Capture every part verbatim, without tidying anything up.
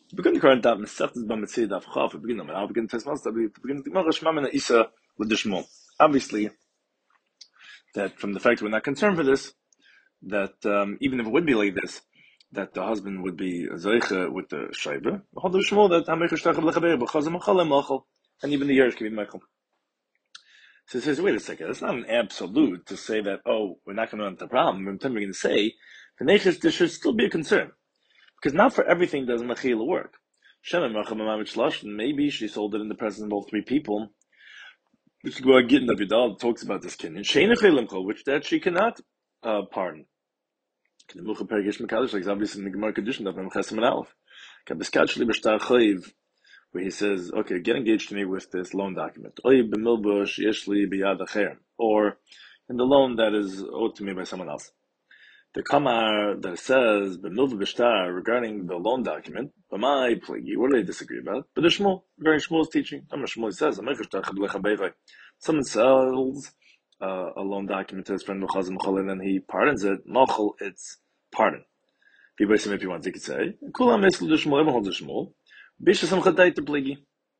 We begin the current daf Mesechtes Bamitzvah daf Chaf. We begin now. We begin Tesmas. We begin the Gemara Shema Mina Isa with the Shmuel. Obviously, that from the fact we're not concerned for this, that um, even if it would be like this, that the husband would be Zeicha with the Shaiba. The whole Shmuel that Hameicha Shtachab Lechaber B'Chazam Machalem Machal, and even the Yerush can be Machal. So he says, wait a second. It's not an absolute to say that oh we're not going to run into the problem. We're going to say for Nechis there should still be a concern. Because not for everything does Mechila work. Maybe she sold it in the presence of all three people. Which go Gittin of Yudal talks about this kinyan. Which that she cannot uh, pardon. Like obviously in the Gemara condition of Chesem and Aleph. Where he says, okay, get engaged to me with this loan document. Or in the loan that is owed to me by someone else. The Kamar that says b'milva b'shtar regarding the loan document, b'mai pligi, what do they disagree about? But the Shmuel, regarding Shmuel's teaching, Shmuel says, someone sells uh, a loan document to his friend and then he pardons it. Machal, it's pardon. If you want, you could say, Kulam is the Shmuel, everyone holds the Shmuel. B'shasam chadayt pligi,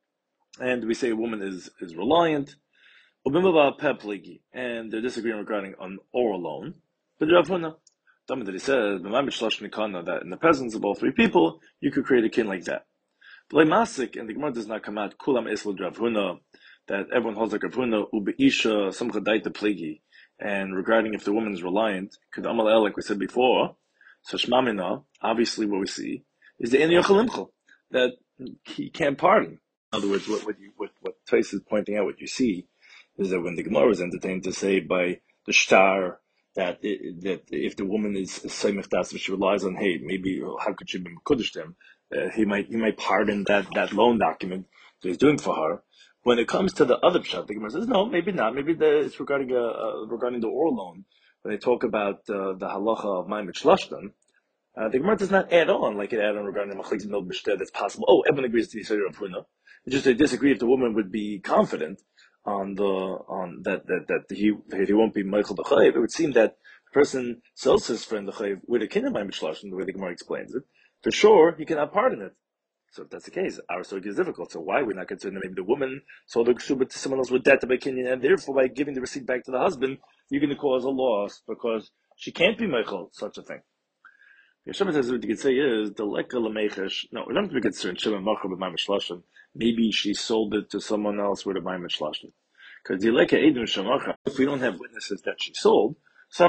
and we say a woman is is reliant. Ubimava pe pligi, and they're disagreeing regarding an oral loan. But Rav Huna. That he says, that in the presence of all three people, you could create a kin like that. But like Masik, and the Gemara does not come out, Kulam Isla Rav Huna, that everyone holds like Rav Huna, Ubeisha, some Chadaita Pligi, and regarding if the woman is reliant, could Amal El, like we said before, so Shmamina, obviously what we see, is the Eni Yochalimchel, that he can't pardon. In other words, what, what, you, what, what Tais is pointing out, what you see, is that when the Gemara is entertained to say by the Shtar, that it, that if the woman is Seimich Das, if she relies on hey, maybe how could she be Mekudesh them? Uh, he might he might pardon that, that loan document that he's doing for her. When it comes to the other pshat, the Gemara says no, maybe not. Maybe the, it's regarding a, uh, regarding the oral loan. When they talk about uh, the halacha of Ma'amid Shlashtan, uh, the Gemara does not add on like it add on regarding the Machlik Mil B'Shted. That's possible. Oh, everyone agrees to the Yisrael of Huna. It's just they disagree if the woman would be confident on the on that that that he that he won't be Michael the Chayiv. It would seem that the person sells his friend the Chayiv with a kinyan Ma'amid Shlashtan, the way the Gemara explains it. For sure, he cannot pardon it. So if that's the case, our story is difficult. So why are we not concerned that maybe the woman sold the ksuba to someone else with debt to by kinyan, and therefore by giving the receipt back to the husband, you're going to cause a loss because she can't be Michael such a thing. Yeshua says what you could say is the leka lemechesh. No, we don't have to be concerned. Shema macha b'mayim shlashim. Maybe she sold it to someone else with a mayim shlashim. Because the leka edim shemacha. If we don't have witnesses that she sold, so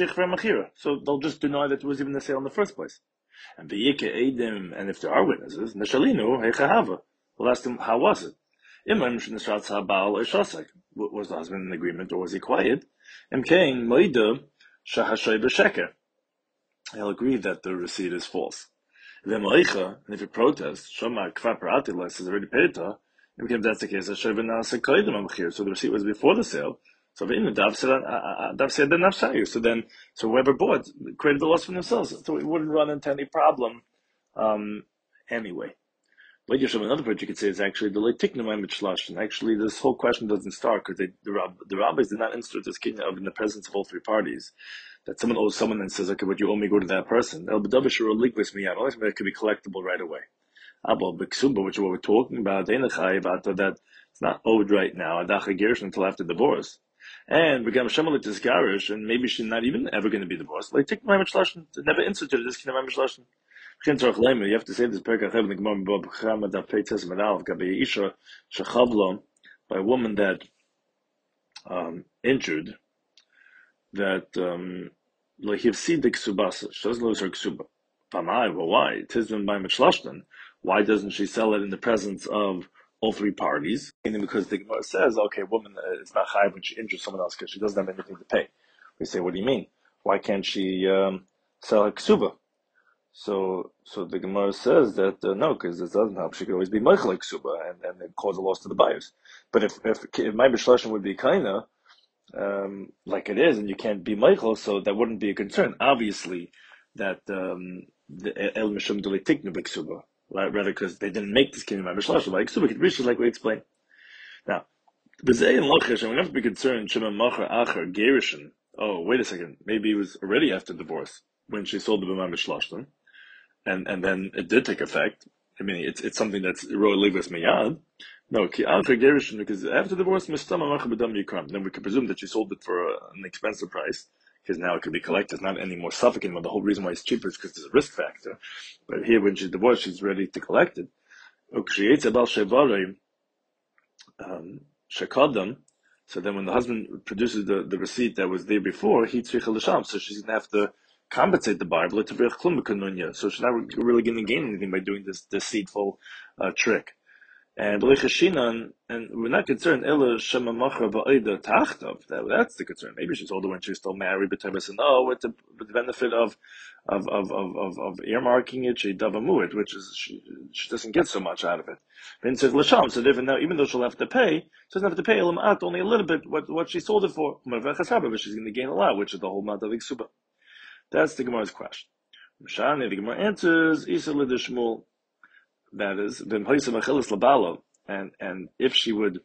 they'll just deny that it was even a sale in the first place. And the yike edim, and if there are witnesses, neshalinu heichahava. We'll ask them how was it. Imam shnishatz habal or shasek. Was the husband in agreement or was he quiet? Imkein moida shahashay b'sheker. He'll agree that the receipt is false. And if he protests, Shomar Kfar Paratilas has already paid it to her, and that's the case, so the receipt was before the sale. So then, so whoever bought created the loss for themselves. So it wouldn't run into any problem um, anyway. Another point you could say is actually the Leitiknamai Mitchlash, and actually this whole question doesn't start because the, rab, the rabbis did not insert this kinyan of in the presence of all three parties. That someone owes someone and says, okay, what you owe me, go to that person. El b'davish or liquid me out. Only something that could be collectible right away. Abel b'ksuba, which is what we're talking about, about that it's not owed right now, adacha gerish until after divorce. And we got Shemalik this garish, and maybe she's not even ever going to be divorced. Like take my Mitchlash, never inserted this kinyan Mitchlash. You have to say this by a woman that um, injured, that um, she doesn't lose her ksuba. Why? Why doesn't she sell it in the presence of all three parties? And because the Gemara says, okay, woman is not high when she injures someone else because she doesn't have anything to pay. We say, what do you mean? Why can't she um, sell her ksuba? So, so the Gemara says that uh, no, because it doesn't help. She could always be Michael Ksuba and, and it cause a loss to the buyers. But if if, if my B'Shlashim would be kinda um, like it is, and you can't be Michael, so that wouldn't be a concern. Obviously, that um, the El Mishum Deli Tiknu B'Ksuba, rather because they didn't make this kingdom by B'Shlashim. Like Ksuba could reach it, like we explained. Now, B'Zei and Lachish, and we have to be concerned. Shema Macher Acher Gerishin. Oh, wait a second. Maybe it was already after divorce when she sold the B'Mam B'Shlashim. And and then it did take effect, I mean, it's it's something that's roy livas miyad. No, because after divorce, then we could presume that she sold it for a, an expensive price, because now it could be collected. It's not any more suffocating. But the whole reason why it's cheaper is because there's a risk factor. But here, when she's divorced, she's ready to collect it. Um, so then when the husband produces the, the receipt that was there before, he tzricha so she's going to have to compensate the buyer. So she's not really going to gain anything by doing this deceitful uh, trick. And and we're not concerned. That, that's the concern. Maybe she told her when she was still married, but said, "No, with the, with the benefit of of of of of, of earmarking it, she davamu it, which is she, she doesn't get so much out of it." So even now, even though she'll have to pay, she doesn't have to pay only a little bit what what she sold it for. But she's going to gain a lot, which is the whole amount of iksuba. That's the Gemara's question. The Gemara answers, Isa l'dishmul. That is, and and if she would,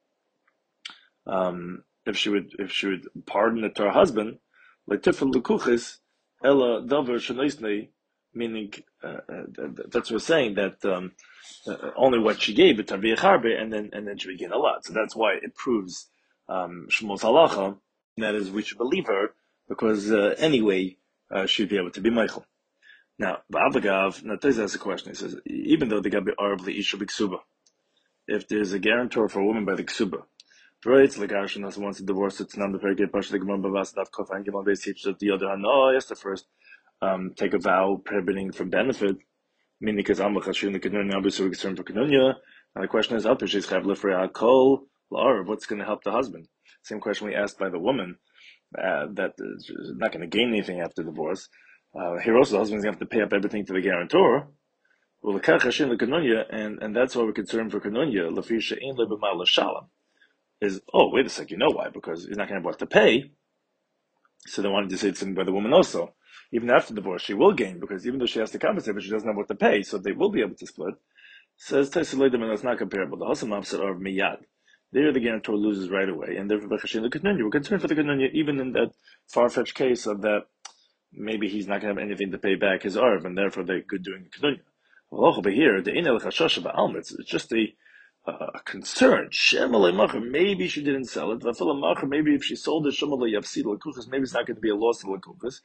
um, if she would, if she would pardon it to her husband, like tifel lekuchis, ella davar shenoisnei, meaning uh, uh, that's what we're saying that um, uh, only what she gave it to harbe, and then and then she would gain a lot. So that's why it proves um, shmos halacha. That is, we should believe her because uh, anyway uh, she'd be able to be Michael. Now, Ba'avagav, now Tez asks a question. He says, even though they got to be arb isha b'ksuba, if there's a guarantor for a woman by the ksuba, right? Like Arshan also wants to divorce, it's not the very good pasha the Gemara Bavas Daf Kof and Gemara Beis teaches the other hand. No, yes, the first um, take a vow prohibiting from benefit, meaning because Amach Hashin the Kenunya Abisu concern for Kenunya. Now the question is, up is she's chayav lefrei kol l'arv. What's going to help the husband? Same question we asked by the woman uh, that is not going to gain anything after divorce. Uh, here also the husband's going to have to pay up everything to the guarantor. Well, the and and that's why we're concerned for Kenunya. Lafisha ein lebemal l'shalom is oh wait a sec, you know why? Because he's not going to have what to pay. So they wanted to say something by the woman also. Even after divorce, she will gain because even though she has to compensate, but she doesn't have what to pay, so they will be able to split. Says Taisaleidim, and that's not comparable. The Hasam Amsar are miyad. There the guarantor loses right away, and therefore the Kenunya. We're concerned for the Kenunya, even in that far-fetched case of that. Maybe he's not going to have anything to pay back his arv, and therefore they could do in Kenunya. Well, but here, the it's just a, a concern. Maybe she didn't sell it. Maybe if she sold it, maybe it's not going to be a loss of Lakukas.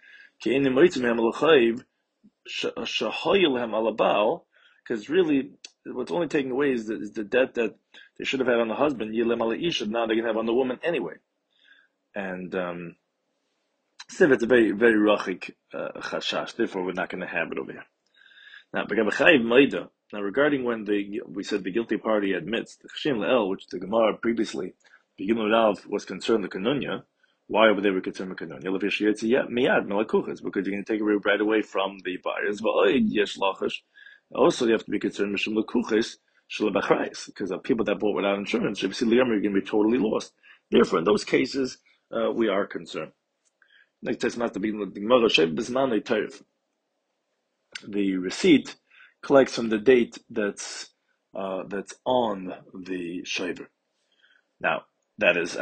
Because really, what's only taking away is the, is the debt that they should have had on the husband. Now they're going to have on the woman anyway. And, um, so it's a very, very rachik chashash. Therefore, we're not going to have it over here. Now, now regarding when the we said the guilty party admits the chashim le'el, which the Gemara previously, beginning Rav was concerned the Kenunya. Why over there we concerned the Kenunya? Yeah, miyad melakuchas, because you're going to take it right away from the buyers. Also, you have to be concerned mishum lekuchas shalabachrais, because of people that bought without insurance. If you see you're going to be totally lost. Therefore, in those cases, uh, we are concerned. Next test must be the The receipt collects from the date that's uh, that's on the shaver. Now, that is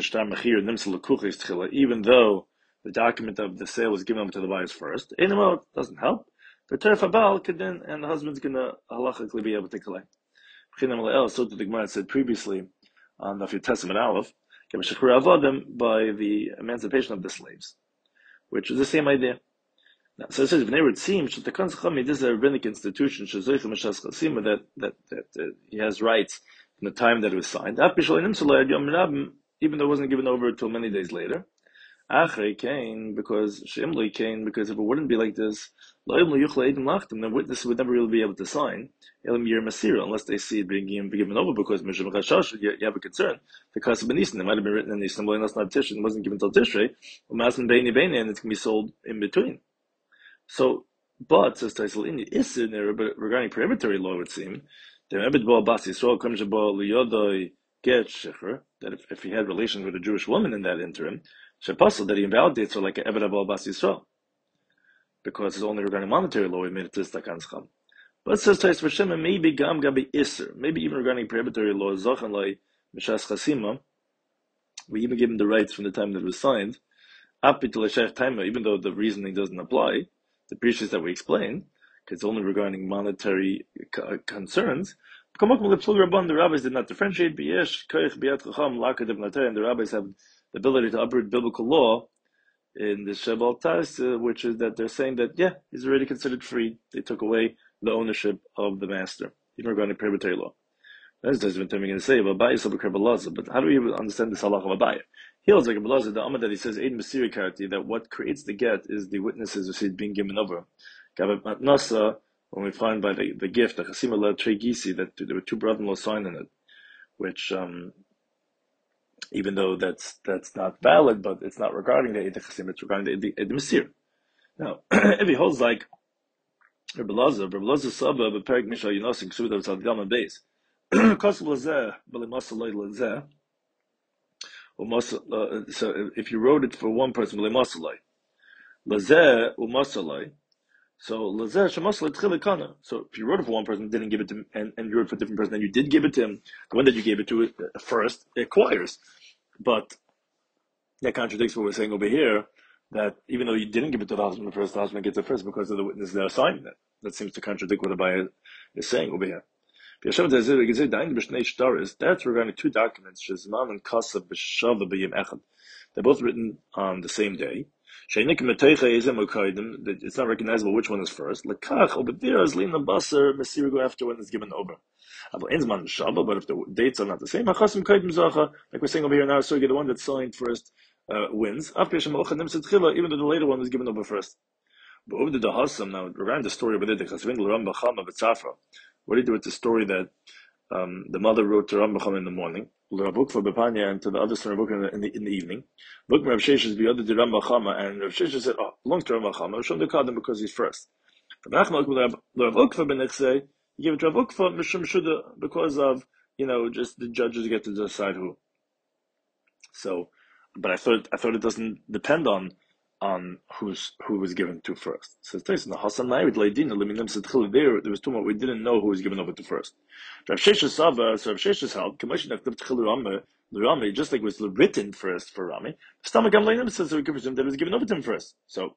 even though the document of the sale was given over to the buyers first, it doesn't help. The terf habal could then, and the husband's going to halachically be able to collect. So the Gemara said previously on the Testament Aleph, by the emancipation of the slaves, which is the same idea. Now, so it says, it seems that the this is a rabbinic institution that that that uh, he has rights from the time that it was signed, even though it wasn't given over until many days later. Because Shimli came, because if it wouldn't be like this, then witnesses would never really be able to sign unless they see it being given over, because you have a concern. The Kasab Benisin, it might have been written in the Islam, that's not Tishrei, it wasn't given until Tishrei, and it's going to be sold in between. So, but, says Taisel, in the Isser, regarding prohibitory law, it would seem, that if, if he had relations with a Jewish woman in that interim, Shepasul, that he invalidates her like an Eved Abal Bas Yisrael. Because it's only regarding monetary law, we made it to Stakan Scham. But it says Tais Vashem, maybe Gam Gabi Isser, maybe even regarding prohibitory law, Zachan Lai Mishas Chasima, we even give him the rights from the time that it was signed, even though the reasoning doesn't apply, the preachers that we explained, because it's only regarding monetary uh, concerns, the rabbis did not differentiate. And the rabbis have the ability to uproot biblical law in the Shebal Tas, uh, which is that they're saying that, yeah, he's already considered free. They took away the ownership of the master, even regarding proprietary law. That's just what I'm going to say about Abaye, but how do we understand this halach of Abaye? He holds like a Belaza, the Amad that he says, Eid Masiri Karti, that what creates the get is the witnesses who see it being given over. Gabat Matnasa, when we find by the, the gift, the Chasim Allah Gisi, that there were two brother-in-law signed in it, which, um, even though that's that's not valid, but it's not regarding the Eid Chasim, it's regarding the Eid Masir. Now, if he holds like Rabbi Lazar, Rabbi Lazar Saba, but Perik Misha Yunosik, Suda of Salgama base, Kosov Lazeh, Balimasa Loy Lazeh, so if you wrote it for one person, Balimasa Lazeh, Umasalai, so Lazeh Shemasalai Tchilikana. So if you wrote it for one person, didn't give it to him, and, and you wrote it for a different person, and you did give it to him, the one that you gave it to first, it acquires. But that contradicts what we're saying over here, that even though you didn't give it to the husband first, the husband gets it first because of the witness that are signing it. That seems to contradict what Abaye is saying over here. That's regarding two documents, Shizman and Kasav B'Shava B'Yim Echad. They're both written on the same day. It's not recognizable which one is first. Lekach Obadiah is Lina Basar Mesirigo after when it's given over. But if the dates are not the same, like we're saying over here now, so the one that's signed first uh, wins. Even though the later one was given over first. But over the Hasam now, regarding the story over there, what do you do with the story that um, the mother wrote to Rambam in the morning, and to the other son in the, in the in the evening? Book Rav Sheshes the other to Rambam, and Rav Sheshes said, "Oh, belongs to Rambam. Shon the because he's first." Rav Ukva ben Nechse, he gave it to Rav Ukva Mishum Shuda because of, you know, just the judges get to decide who. So, but I thought I thought it doesn't depend on on who's who was given to first. So it's in the Hasan Navid Leidina Liminim Sedchil there there was too much we didn't know who was given over to first. Rav Sheshes Sava, so Rav Sheshes held Commission of the Rami, just like it was written first for Rami. Stamagam Leinim says we could presume that it was given over to him first. So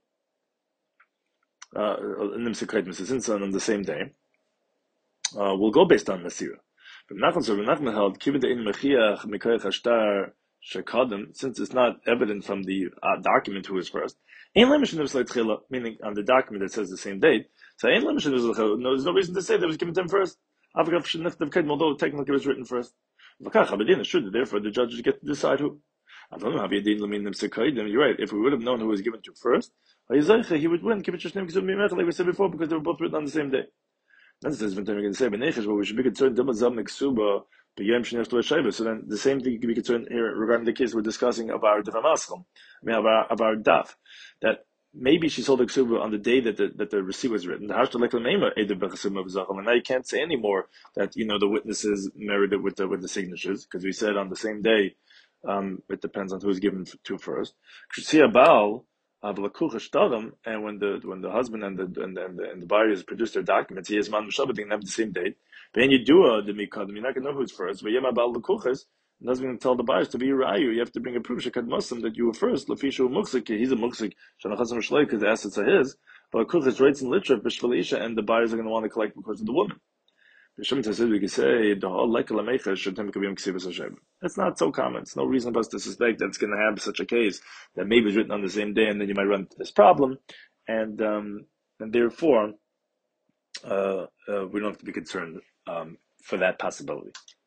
uh since on the same day, uh, we'll go based on Nasira. But Nachman so Nachman held Kivida in Mechiach Mikoyach Ashtar Shekadam, since it's not evident from the uh, document who is first. Meaning on the document that says the same date. So no, there's no reason to say that it was given to him first. Although technically it was written first. Therefore the judges get to decide who. You're right. If we would have known who was given to first, he would win. Like we said before, because they were both written on the same day. That's the same thing we can say. But we should be concerned. So then the same thing can be concerned here regarding the case we're discussing of our Dvamaskum. I mean, of our, of our Daf. That maybe she sold the ksuba on the day that the, that the receipt was written. And now you can't say anymore that, you know, the witnesses merited with the, with the signatures, because we said on the same day, um, it depends on who's given to first. And when the when the husband and the and the, and the, and the buyers produce their documents, he has man Shabbat, they can have the same date. But then you do a demikad, you're not going to know who's first. But yema bal lekuches, and that's going to tell the buyers to be rayu. You have to bring a proof shekad muslim that you were first. Lafishu muksik, he's a muksik. Shanachasam shleik because the assets are his. But lekuches writes in literature b'shvalisha, and the buyers are going to want to collect because of the woman. We can say that's not so common. It's no reason for us to suspect that it's going to have such a case that maybe it's written on the same day, and then you might run into this problem, and um, and therefore uh, uh, we don't have to be concerned um, for that possibility.